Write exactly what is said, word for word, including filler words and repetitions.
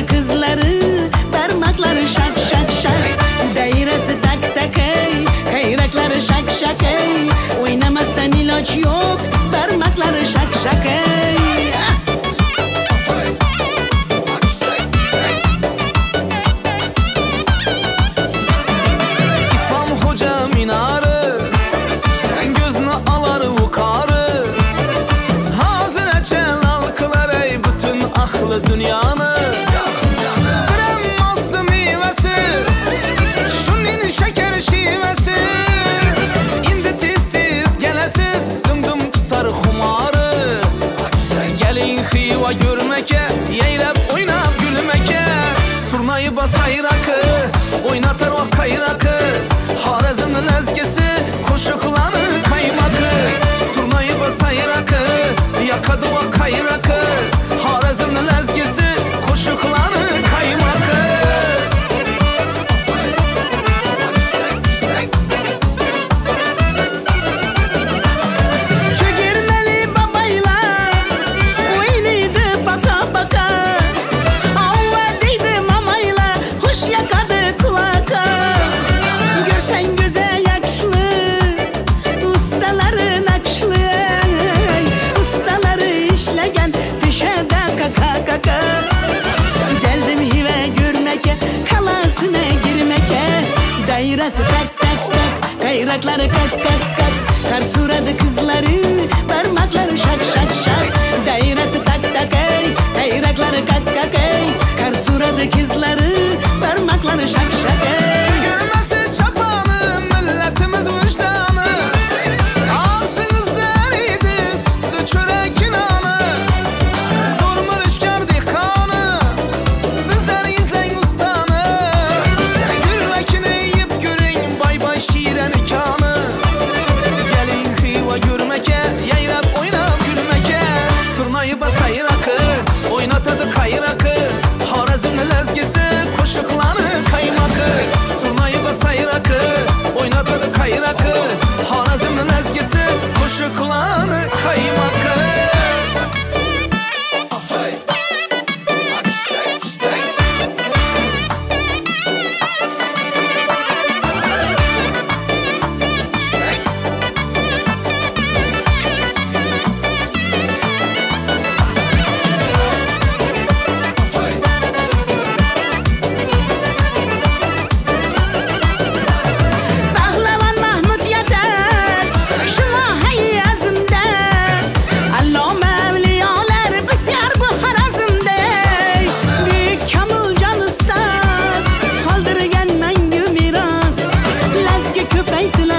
kızları, parmakları şak şak şak. Dairesi tak tak ey, kayrakları şak şak ey. Oynamastan ilaç yok, parmakları şak şak ey. İslam Hoca minarı, gözünü alar yukarı. Hazır celal kılar ey bütün aklı dünyanı. Kıramazsı meyvesi, şunun şeker şivesi. İndi tiz tiz gelesiz, dım dım tutar humarı. Gelin hiva görmeke, yeylep oynap gülmeke. Surnayı basay rakı, oynatar o kayrakı. Harazımın ezgisi, koşuklanı kaymakı. Surnayı basay rakı, yakadı o kayrakı. Harazımın ezgisi, koşuklanı kaymakı. Çögermeli babayla, oynaydı baka baka. Avvadıydı mamayla, hoş yakadı kulaka. Görsen göze yakışlı, ustaları nakşlı. Ustaları işlegen, düşede kaka kaka. Geldim hive görmeke, kalasına girmeke. Dairesi tak tak tak, kayrakları kak kak kak. Kar suradı kızları, parmakları şak şak şak. Dairesi tak tak ey, kayrakları kak kak ey. Kar suradı kızları, parmakları şak şak ey. Görmesi çapanı, milletimiz vicdanı. Ağzınız deriydi, sütlü çörek inanı. Zor mırışkar dikkanı, bizden izleyin ustanı. Gülmekini yiyip görün, bay bay şiire nikanı. Gelin hiva görmeke, yeylep oynap gülmeke. Surnayı basay rakı, oynatadı kayrakı. Harazımın ezgisi, koşuklanı kaymakı. Surnayı basay rakı, oynatadı kayrakı. Harazımın ezgisi, koşuklanı kaymakı. Pahlavan Mahmut yeter, şu mahalli azimde. Allame evliyalar besyar bu harazımde. Büyük Kamil Can Ustaz, kaldırgen mengü miras. Lezgi köpeytiler